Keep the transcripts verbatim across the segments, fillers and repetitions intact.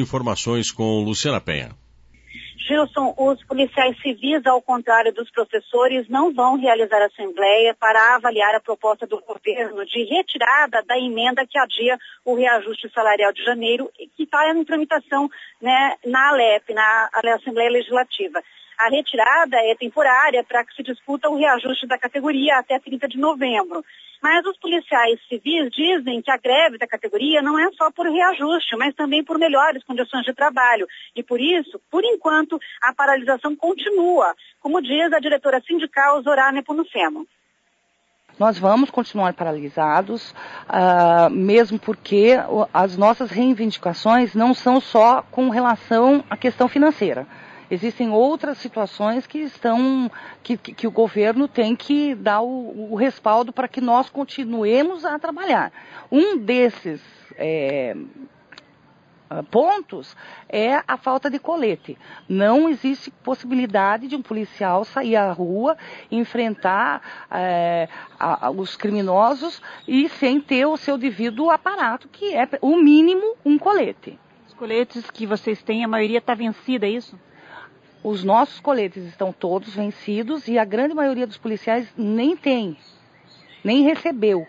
Informações com Luciana Penha. Gilson, os policiais civis, ao contrário dos professores, não vão realizar assembleia para avaliar a proposta do governo de retirada da emenda que adia o reajuste salarial de janeiro e que está em tramitação, né, na Alep, na Assembleia Legislativa. A retirada é temporária para que se discuta o reajuste da categoria até trinta de novembro. Mas os policiais civis dizem que a greve da categoria não é só por reajuste, mas também por melhores condições de trabalho. E por isso, por enquanto, a paralisação continua, como diz a diretora sindical Zorá Nepomuceno. Nós vamos continuar paralisados, uh, mesmo porque as nossas reivindicações não são só com relação à questão financeira. Existem outras situações que estão, que, que, que o governo tem que dar o, o respaldo para que nós continuemos a trabalhar. Um desses é, pontos é a falta de colete. Não existe possibilidade de um policial sair à rua, enfrentar é, a, a, os criminosos e sem ter o seu devido aparato, que é o mínimo um colete. Os coletes que vocês têm, a maioria está vencida, é isso? Os nossos coletes estão todos vencidos e a grande maioria dos policiais nem tem, nem recebeu.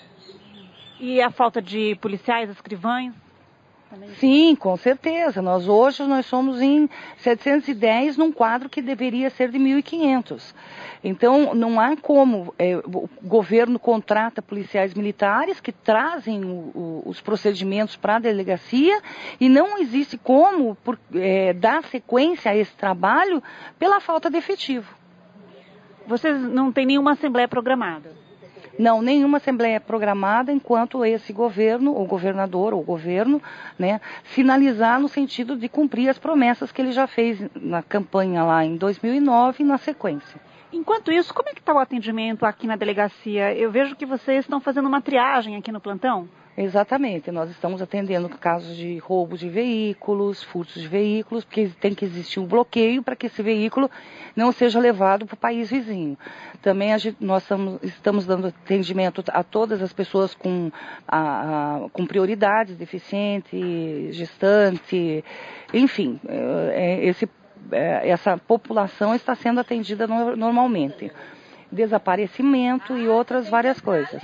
E a falta de policiais, escrivães? Também. Sim, com certeza. Nós hoje nós somos em setecentos e dez num quadro que deveria ser de mil e quinhentos. Então, não há como. É, o governo contrata policiais militares que trazem o, o, os procedimentos para a delegacia e não existe como por, é, dar sequência a esse trabalho pela falta de efetivo. Vocês não têm nenhuma assembleia programada? Não, nenhuma assembleia é programada enquanto esse governo, ou governador, ou governo, né, sinalizar no sentido de cumprir as promessas que ele já fez na campanha lá em dois mil e nove e na sequência. Enquanto isso, como é que está o atendimento aqui na delegacia? Eu vejo que vocês estão fazendo uma triagem aqui no plantão. Exatamente, nós estamos atendendo casos de roubo de veículos, furtos de veículos, porque tem que existir um bloqueio para que esse veículo não seja levado para o país vizinho. Também a gente, nós estamos, estamos dando atendimento a todas as pessoas com, a, a, com prioridades, deficiente, gestante, enfim, é, esse, é, essa população está sendo atendida no, normalmente. Desaparecimento e outras várias coisas.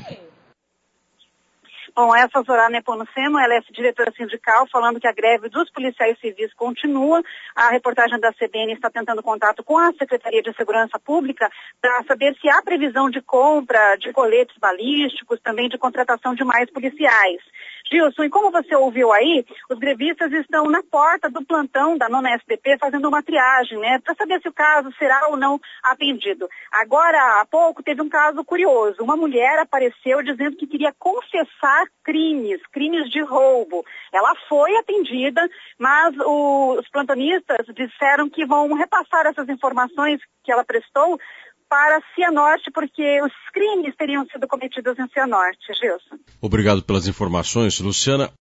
Bom, essa Zorá Nepomuceno, ela é diretora sindical, falando que a greve dos policiais civis continua. A reportagem da C B N está tentando contato com a Secretaria de Segurança Pública para saber se há previsão de compra de coletes balísticos, também de contratação de mais policiais. Gilson, e como você ouviu aí, os grevistas estão na porta do plantão da nona S D P fazendo uma triagem, né, para saber se o caso será ou não atendido. Agora, há pouco, teve um caso curioso. Uma mulher apareceu dizendo que queria confessar crimes, crimes de roubo. Ela foi atendida, mas o, os plantonistas disseram que vão repassar essas informações que ela prestou para Cianorte, porque os crimes teriam sido cometidos em Cianorte. Gilson. Obrigado pelas informações, Luciana.